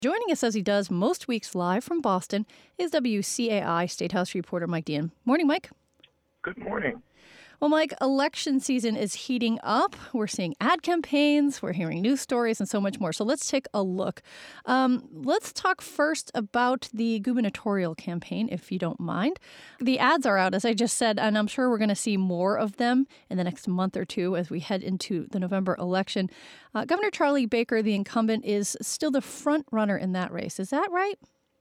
Joining us as he does most weeks live from Boston is WCAI State House reporter Mike Dean. Morning, Mike. Good morning. Well, Mike, election season is heating up. We're seeing ad campaigns, we're hearing news stories, and so much more. So let's take a look. Let's talk first about the gubernatorial campaign, if you don't mind. The ads are out, as I just said, and I'm sure we're going to see more of them in the next month or two as we head into the November election. Governor Charlie Baker, the incumbent, is still the front runner in that race. Is that right?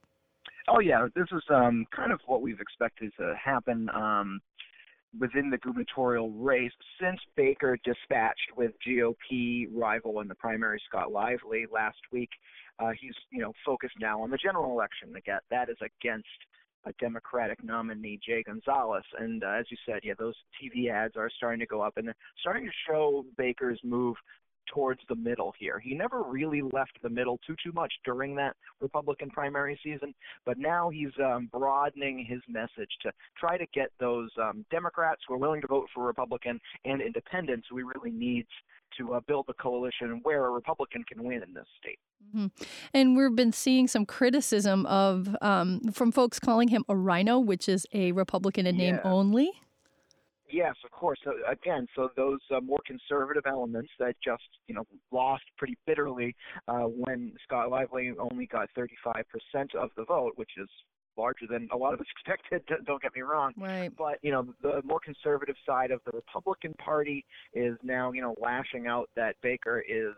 Oh, yeah. This is kind of what we've expected to happen within the gubernatorial race since Baker dispatched with GOP rival in the primary Scott Lively last week. He's focused now on the general election. Again, that is against a Democratic nominee, Jay Gonzalez. And as you said, those TV ads are starting to go up, and they're starting to show Baker's move towards the middle here. He never really left the middle too much during that Republican primary season, but now he's broadening his message to try to get those Democrats who are willing to vote for Republican and independents who he really needs to build a coalition where a Republican can win in this state. Mm-hmm. And we've been seeing some criticism of from folks calling him a rhino, which is a Republican in name only. Yes, of course. So again, those more conservative elements that just, lost pretty bitterly when Scott Lively only got 35% of the vote, which is larger than a lot of us expected, don't get me wrong. Right. But, the more conservative side of the Republican Party is now, lashing out that Baker is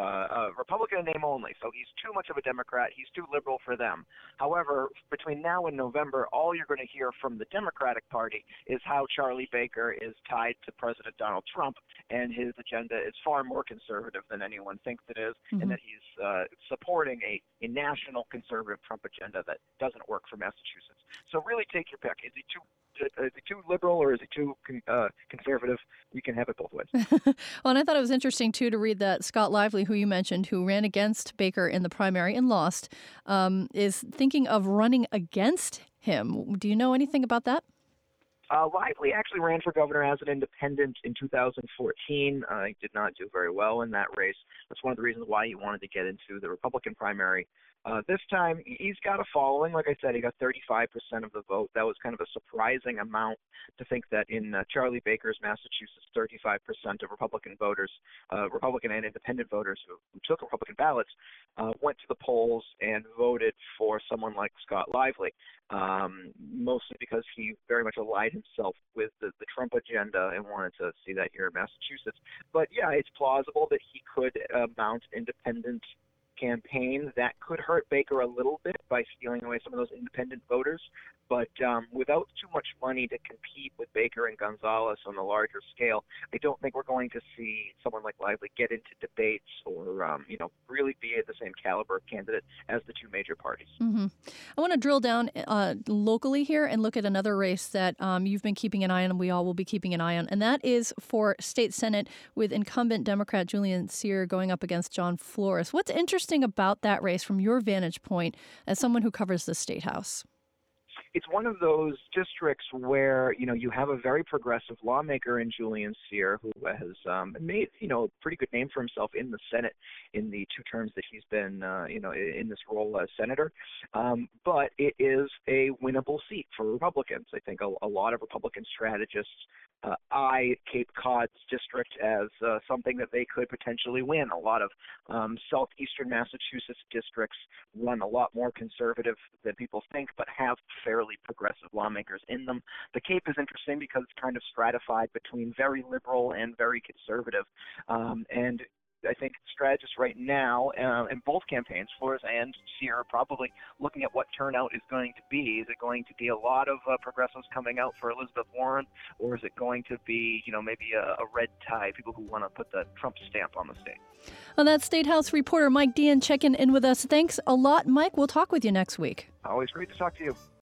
a Republican in name only. So he's too much of a Democrat. He's too liberal for them. However, between now and November, all you're going to hear from the Democratic Party is how Charlie Baker is tied to President Donald Trump, and his agenda is far more conservative than anyone thinks it is, and that he's supporting a national conservative Trump agenda that doesn't work for Massachusetts. So really take your pick. Is he too liberal or is he too conservative? You can have it both ways. Well, and I thought it was interesting, too, to read that Scott Lively, who you mentioned, who ran against Baker in the primary and lost, is thinking of running against him. Do you know anything about that? Lively actually ran for governor as an independent in 2014. He did not do very well in that race. That's one of the reasons why he wanted to get into the Republican primary. This time, he's got a following. Like I said, he got 35% of the vote. That was kind of a surprising amount to think that in Charlie Baker's Massachusetts, 35% of Republican voters, Republican and independent voters who took Republican ballots, went to the polls and voted for someone like Scott Lively, mostly because he very much allied himself with the Trump agenda and wanted to see that here in Massachusetts. But yeah, it's plausible that he could mount independent campaign. That could hurt Baker a little bit by stealing away some of those independent voters, but without too much money to compete with Baker and Gonzalez on a larger scale, I don't think we're going to see someone like Lively get into debates or really be at the same caliber of candidate as the two major parties. Mm-hmm. I want to drill down locally here and look at another race that you've been keeping an eye on and we all will be keeping an eye on, and that is for state senate with incumbent Democrat Julian Cyr going up against John Flores. What's interesting about that race from your vantage point as someone who covers the state house? It's one of those districts where, you have a very progressive lawmaker in Julian Cyr who has made, a pretty good name for himself in the Senate in the 2 terms that he's been, in this role as senator. But it is a winnable seat for Republicans. I think a lot of Republican strategists eye Cape Cod's district as something that they could potentially win. A lot of southeastern Massachusetts districts run a lot more conservative than people think, but have fairly progressive lawmakers in them. The Cape is interesting because it's kind of stratified between very liberal and very conservative. And I think strategists right now in both campaigns, Flores and Cyr, are probably looking at what turnout is going to be. Is it going to be a lot of progressives coming out for Elizabeth Warren, or is it going to be, maybe a red tide, people who want to put the Trump stamp on the state? Well, that's State House reporter Mike Dean checking in with us. Thanks a lot, Mike. We'll talk with you next week. Always great to talk to you.